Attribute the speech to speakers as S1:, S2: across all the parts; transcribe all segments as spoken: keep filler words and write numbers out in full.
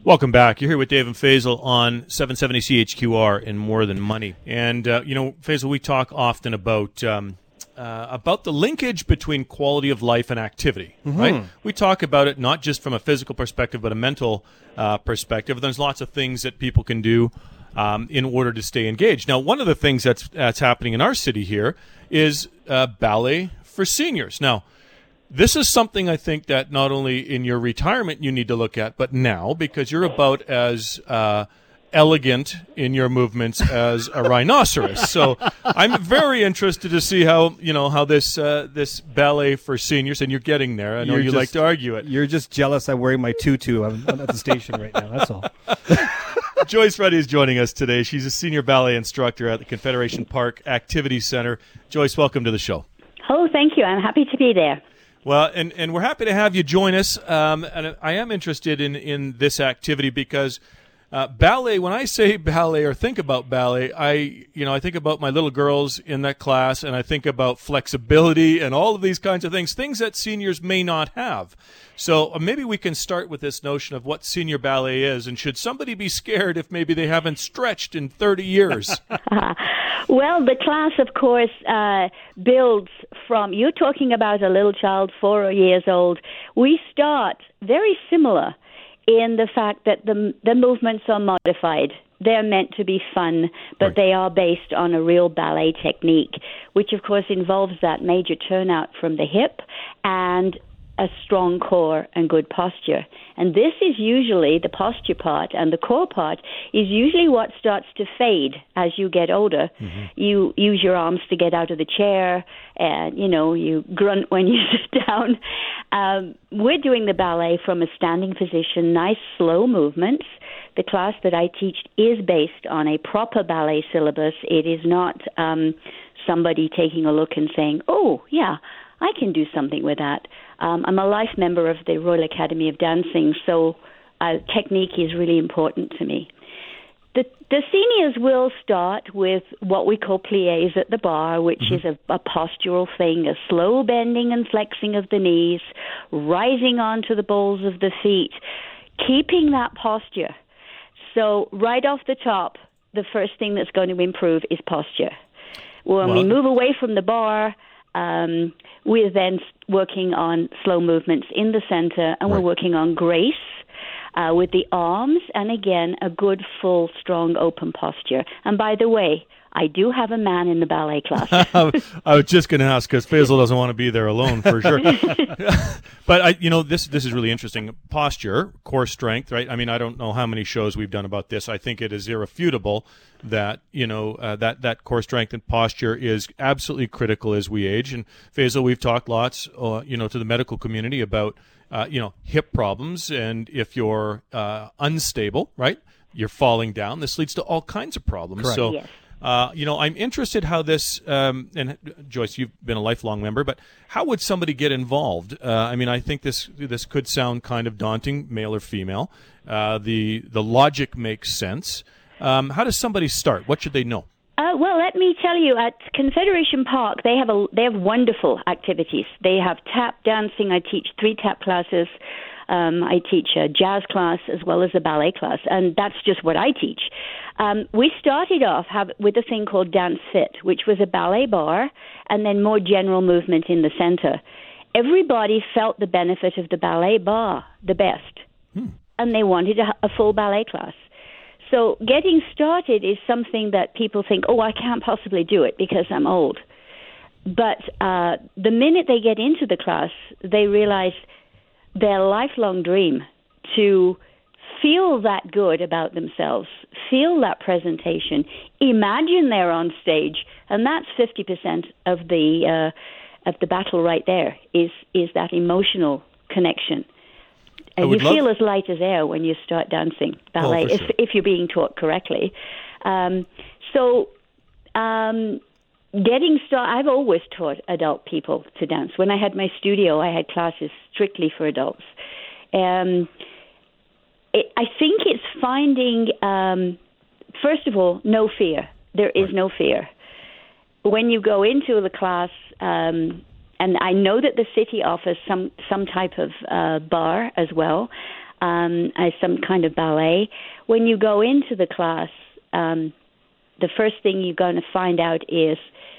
S1: Welcome back. You're here with Dave and Faisal on seven seventy C H Q R in More Than Money. And, uh, you know, Faisal, we talk often about um, uh, about the linkage between quality of life and activity, mm-hmm. right? We talk about it not just from a physical perspective, but a mental uh, perspective. There's lots of things that people can do um, in order to stay engaged. Now, one of the things that's, that's happening in our city here is uh, ballet for seniors. Now, this is something I think that not only in your retirement you need to look at, but now, because you're about as uh, elegant in your movements as a rhinoceros. So I'm very interested to see how you know how this uh, this ballet for seniors, and you're getting there. I know
S2: you're
S1: you
S2: just,
S1: like to argue it.
S2: You're just jealous I'm wearing my tutu. I'm, I'm at the station right now. That's all.
S1: Joyce Reddy is joining us today. She's a senior ballet instructor at the Confederation Park Activity Center. Joyce, welcome to the show.
S3: Oh, thank you. I'm happy to be there.
S1: Well, and, and we're happy to have you join us. Um, and I am interested in, in this activity because uh, ballet, when I say ballet or think about ballet, I you know I think about my little girls in that class, and I think about flexibility and all of these kinds of things, things that seniors may not have. So uh, maybe we can start with this notion of what senior ballet is, and should somebody be scared if maybe they haven't stretched in thirty years?
S3: Well, the class, of course, uh, builds from, you're talking about a little child, four years old. We start very similar in the fact that the the movements are modified. They're meant to be fun, but right. they are based on a real ballet technique, which, of course, involves that major turnout from the hip and a strong core and good posture. And this is usually, the posture part and the core part is usually what starts to fade as you get older. Mm-hmm. You use your arms to get out of the chair, and, you know, you grunt when you sit down. Um, we're doing the ballet from a standing position, nice slow movements. The class that I teach is based on a proper ballet syllabus. It is not um, somebody taking a look and saying, oh, yeah, I can do something with that. Um, I'm a life member of the Royal Academy of Dancing, so uh, technique is really important to me. The, the seniors will start with what we call pliés at the bar, which mm-hmm. is a, a postural thing, a slow bending and flexing of the knees, rising onto the balls of the feet, keeping that posture. So right off the top, the first thing that's going to improve is posture. When well, we move away from the bar, Um, we're then working on slow movements in the center, and right. we're working on grace uh, with the arms, and again, a good, full, strong, open posture. And by the way, I do have a man in the ballet class.
S1: I was just going to ask, because Faisal doesn't want to be there alone, for sure. But, I, you know, this this is really interesting. Posture, core strength, right? I mean, I don't know how many shows we've done about this. I think it is irrefutable that, you know, uh, that, that core strength and posture is absolutely critical as we age. And, Faisal, we've talked lots, uh, you know, to the medical community about, uh, you know, hip problems. And if you're uh, unstable, right, you're falling down, this leads to all kinds of problems.
S2: Correct.
S1: So,
S3: yes.
S1: Uh, you know, I'm interested how this, um, and Joyce, you've been a lifelong member, but how would somebody get involved? Uh, I mean, I think this this could sound kind of daunting, male or female. Uh, the the logic makes sense. Um, how does somebody start? What should they know?
S3: Uh, well, let me tell you, at Confederation Park, they have a they have wonderful activities. They have tap dancing. I teach three tap classes. Um, I teach a jazz class as well as a ballet class, and that's just what I teach. Um, we started off have, with a thing called Dance Fit, which was a ballet bar and then more general movement in the center. Everybody felt the benefit of the ballet bar the best, hmm. and they wanted a, a full ballet class. So getting started is something that people think, oh, I can't possibly do it because I'm old. But uh, the minute they get into the class, they realize their lifelong dream to feel that good about themselves, feel that presentation, imagine they're on stage, and that's fifty percent of the uh, of the battle right there, is is that emotional connection. And you feel as light as air when you start dancing ballet,
S1: oh,
S3: if
S1: sure.
S3: if you're being taught correctly. Um, so um, getting started, I've always taught adult people to dance. When I had my studio, I had classes strictly for adults. Um, it, I think it's finding, um, first of all, no fear. There is no fear. When you go into the class, um, and I know that the city offers some, some type of uh, bar as well, um, as some kind of ballet. When you go into the class, um, the first thing you're going to find out is,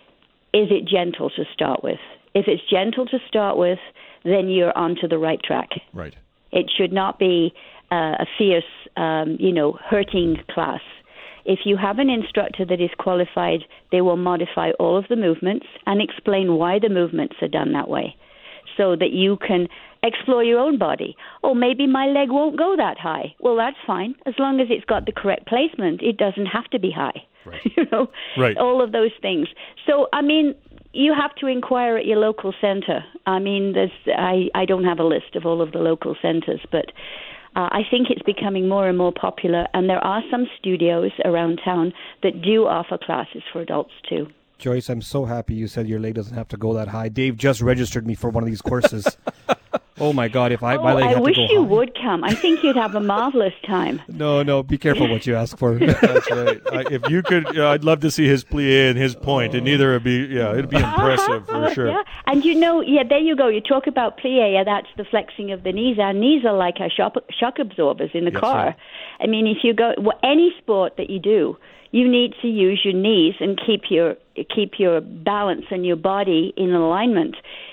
S3: is it gentle to start with? If it's gentle to start with, then you're onto the right track.
S1: Right.
S3: It should not be uh, a fierce, um, you know, hurting class. If you have an instructor that is qualified, they will modify all of the movements and explain why the movements are done that way, so that you can explore your own body. Oh, maybe my leg won't go that high. Well, that's fine. As long as it's got the correct placement, it doesn't have to be high.
S1: Right.
S3: you know,
S1: right.
S3: all of those things. So, I mean, you have to inquire at your local center. I mean, there's I, I don't have a list of all of the local centers, but uh, I think it's becoming more and more popular, and there are some studios around town that do offer classes for adults too.
S2: Joyce, I'm so happy you said your leg doesn't have to go that high. Dave just registered me for one of these courses. Oh, my God, if I
S3: oh,
S2: my leg
S3: I
S2: had to
S3: wish
S2: go
S3: you
S2: high.
S3: would come. I think you'd have a marvelous time.
S2: No, no, be careful what you ask for.
S1: That's right. I, if you could, uh, I'd love to see his plie and his point, and neither would be, yeah, it'd be impressive
S3: Uh-huh,
S1: for sure.
S3: Yeah. And you know, yeah, there you go. You talk about plie, yeah, that's the flexing of the knees. Our knees are like our shock, shock absorbers in the
S1: That's
S3: car.
S1: right.
S3: I mean, if you go, well, any sport that you do, you need to use your knees and keep your keep your balance and your body in alignment.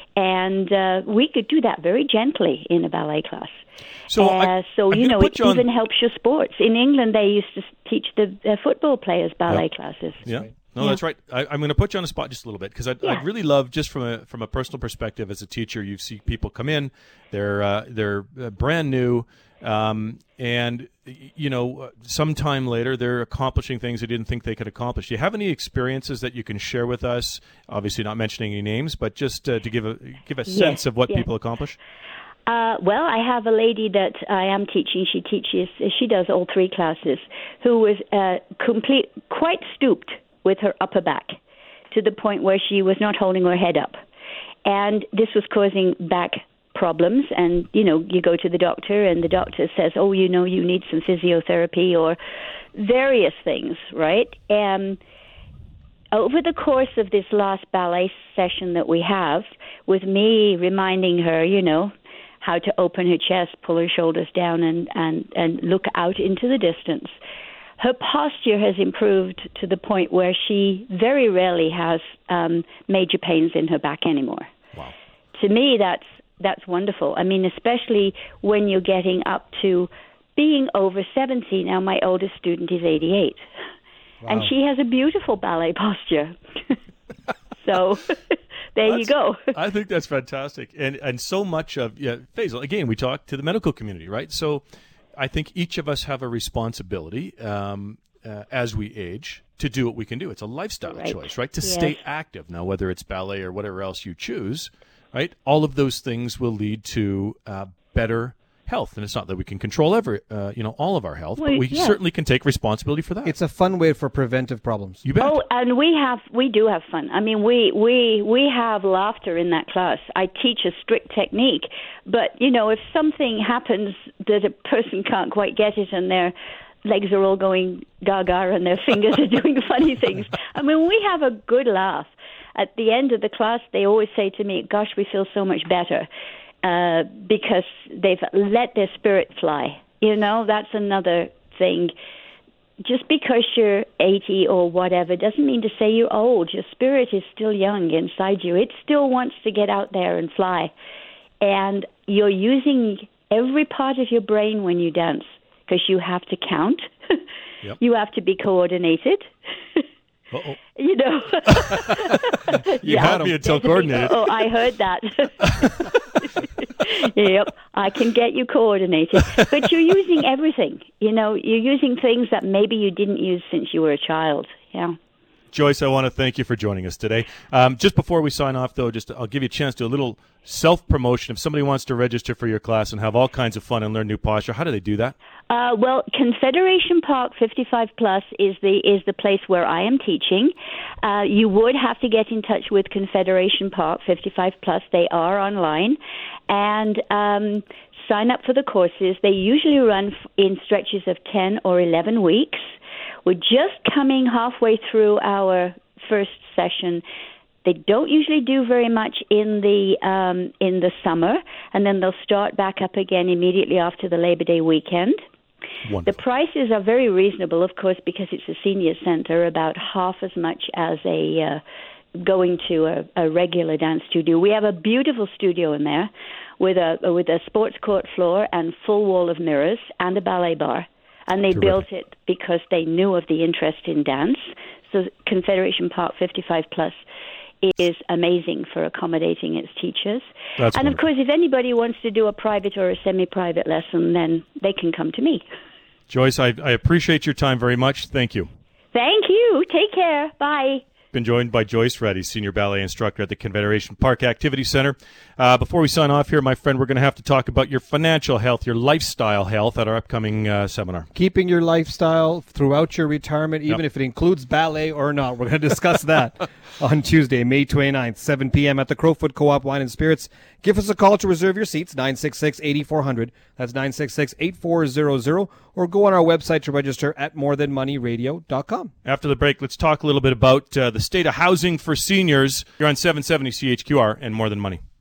S3: And uh, we could do that very gently in a ballet class.
S1: So,
S3: uh,
S1: I,
S3: so
S1: I'm
S3: you
S1: gonna
S3: know,
S1: put
S3: it
S1: you on-
S3: even helps your sports. In England, they used to teach the uh, football players ballet
S1: Yep.
S3: classes.
S1: Yeah.
S2: right.
S1: No,
S3: Yeah.
S1: that's right. I, I'm going to put you on the spot just a little bit because I'd,
S3: Yeah.
S1: I'd really love, just from a from a personal perspective, as a teacher, you see people come in, they're uh, they're uh, brand new, um, and y- you know, sometime later they're accomplishing things they didn't think they could accomplish. Do you have any experiences that you can share with us? Obviously, not mentioning any names, but just uh, to give a give a
S3: Yes,
S1: sense of what
S3: yes.
S1: people accomplish.
S3: Uh, well, I have a lady that I am teaching. She teaches, she does all three classes, who was uh, complete, quite stooped with her upper back to the point where she was not holding her head up. And this was causing back problems. And, you know, you go to the doctor and the doctor says, oh, you know, you need some physiotherapy or various things, right? And over the course of this last ballet session that we have, with me reminding her, you know, how to open her chest, pull her shoulders down, and, and, and look out into the distance, her posture has improved to the point where she very rarely has um, major pains in her back anymore.
S1: Wow.
S3: To me, that's that's wonderful. I mean, especially when you're getting up to being over seventy. Now, my oldest student is eighty-eight,
S2: Wow.
S3: and she has a beautiful ballet posture. So there you
S1: That's-
S3: go.
S1: I think that's fantastic, and and so much of yeah, Faisal. Again, we talk to the medical community, right? So, I think each of us have a responsibility um, uh, as we age to do what we can do. It's a lifestyle
S3: Right.
S1: choice, right? To
S3: Yes.
S1: stay active. Now, whether it's ballet or whatever else you choose, right? All of those things will lead to uh, better health, and it's not that we can control every, uh, you know, all of our health,
S3: Well,
S1: but we
S3: yeah.
S1: certainly can take responsibility for that.
S2: It's a fun way for preventive problems.
S1: you bet.
S3: Oh, and we have we do have fun. I mean, we we we have laughter in that class. I teach a strict technique, but you know, if something happens that a person can't quite get it, and their legs are all going gaga and their fingers are doing funny things, I mean, we have a good laugh. At the end of the class, they always say to me, "Gosh, we feel so much better." Uh, because they've let their spirit fly. You know, that's another thing. Just because you're eighty or whatever doesn't mean to say you're old. Your spirit is still young inside you. It still wants to get out there and fly. And you're using every part of your brain when you dance, because you have to count.
S1: Yep.
S3: You have to be coordinated.
S1: Uh-oh.
S3: You know.
S1: You had me until coordinated.
S3: Oh, I heard that. Yep, I can get you coordinated. But you're using everything. You know, you're using things that maybe you didn't use since you were a child. Yeah.
S1: Joyce, I want to thank you for joining us today. Um, just before we sign off, though, just I'll give you a chance to do a little self-promotion. If somebody wants to register for your class and have all kinds of fun and learn new posture, how do they do that?
S3: Uh, well, Confederation Park fifty-five plus is the is the place where I am teaching. Uh, you would have to get in touch with Confederation Park fifty-five plus. They are online, and um, sign up for the courses. They usually run f- in stretches of ten or eleven weeks. We're just coming halfway through our first session. They don't usually do very much in the um, in the summer, and then they'll start back up again immediately after the Labor Day weekend.
S1: Wonderful.
S3: The prices are very reasonable, of course, because it's a senior center, about half as much as a uh, going to a, a regular dance studio. We have a beautiful studio in there with a with a sports court floor and full wall of mirrors and a ballet bar. And they
S1: Terrific.
S3: built it because they knew of the interest in dance. So Confederation Park fifty-five plus is amazing for accommodating its teachers.
S1: That's
S3: and,
S1: wonderful.
S3: of course, if anybody wants to do a private or a semi-private lesson, then they can come to me.
S1: Joyce, I, I appreciate your time very much. Thank you.
S3: Thank you. Take care. Bye.
S1: Been joined by Joyce Reddy, Senior Ballet Instructor at the Confederation Park Activity Center. Uh, before we sign off here, my friend, we're going to have to talk about your financial health, your lifestyle health at our upcoming uh, seminar.
S2: Keeping your lifestyle throughout your retirement, even
S1: Yep.
S2: if it includes ballet or not. We're going to discuss that on Tuesday, May twenty-ninth, seven p.m. at the Crowfoot Co-op Wine and Spirits. Give us a call to reserve your seats, nine six six, eight four zero zero. That's nine six six, eight four zero zero. Or go on our website to register at more than money radio dot com.
S1: After the break, let's talk a little bit about uh, the state of housing for seniors. You're on seven seventy C H Q R and More Than Money.